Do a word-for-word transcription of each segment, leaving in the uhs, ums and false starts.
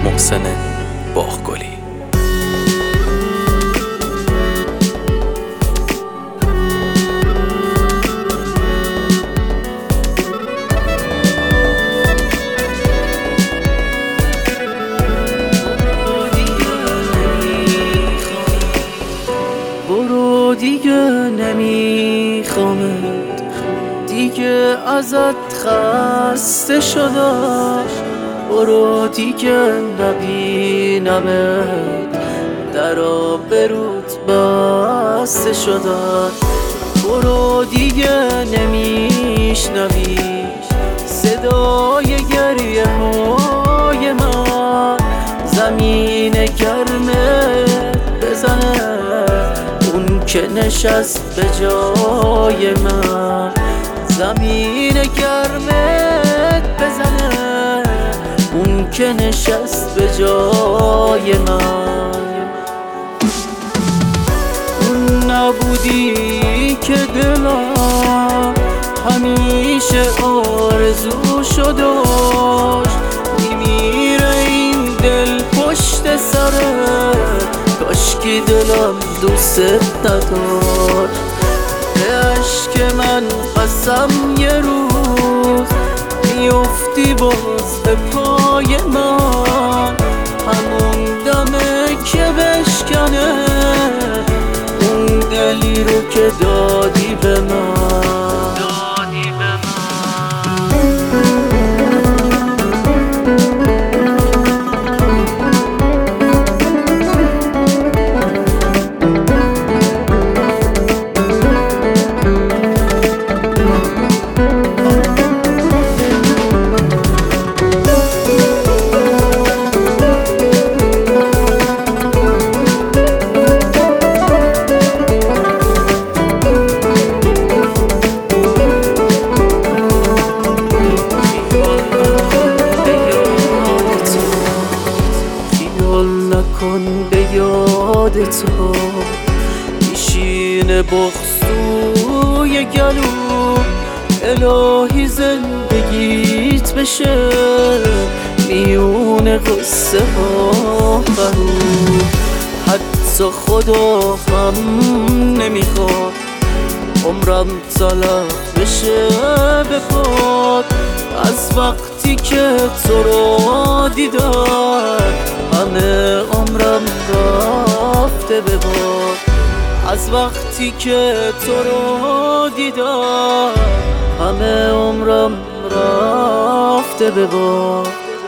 محسن باغگلی. برو دیگه نمیخوامت، دیگه ازت خسته شدم. برو دیگه نبینمت، درا به روت بسته شدن. برو دیگه نمیشنوی صدای گریه های من، زمین گرمت بزنه اون که نشست به جای من. زمین گرمت بزنه اون که نشست به جای من. اون نبودی که دلم همیشه آرزوشو داشت، میمیره این دل پشت سرت، کاشکی دلم دوست نداشت. به عشق من قسم یه روز میفتی باز به پای من، همون دمه که بشکنه اون دلی رو که دادی به من. نکن به یاد تو میشینه بغض توی گلو، الهی زندگیت بشه میون قصه ها فرو. حتی خدا هم نمیخواد عمرم تلف بشه به پاد، از وقتی که تو رو دیدم همه عمرم رفته به باد. از وقتی که تو رو دیدم همه عمرم رفته به باد.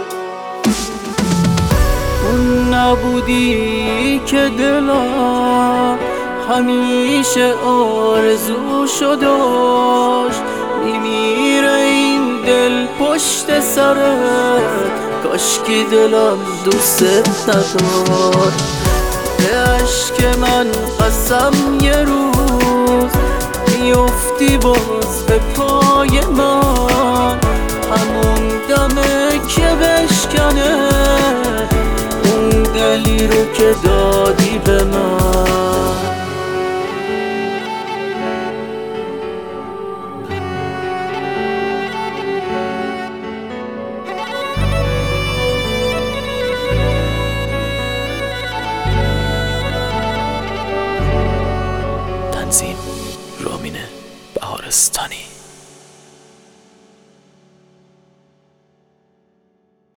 اون نبودی که دلم همیشه آرزوشو داشت، میمیره این دل پشت سرت، کاشکی دلم دوست نداشت. به عشق من قسم یه روز میفتی باز به پای من، همون دمه که بشکنه اون دلی رو که دادی به من. تنظیم رامین بهارستانی.